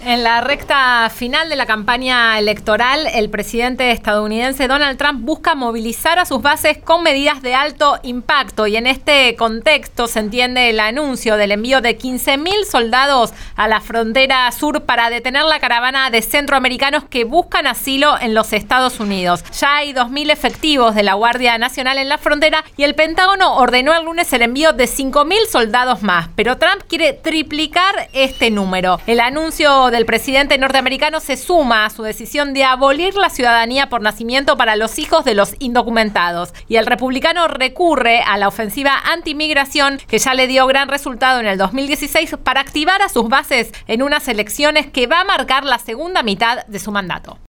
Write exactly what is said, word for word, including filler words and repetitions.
En la recta final de la campaña electoral, el presidente estadounidense Donald Trump busca movilizar a sus bases con medidas de alto impacto, y en este contexto se entiende el anuncio del envío de quince mil soldados a la frontera sur para detener la caravana de centroamericanos que buscan asilo en los Estados Unidos. Ya hay dos mil efectivos de la Guardia Nacional en la frontera y el Pentágono ordenó el lunes el envío de cinco mil soldados más, pero Trump quiere triplicar este número. El anuncio del presidente norteamericano se suma a su decisión de abolir la ciudadanía por nacimiento para los hijos de los indocumentados, y el republicano recurre a la ofensiva antimigración que ya le dio gran resultado en el dos mil dieciséis para activar a sus bases en unas elecciones que va a marcar la segunda mitad de su mandato.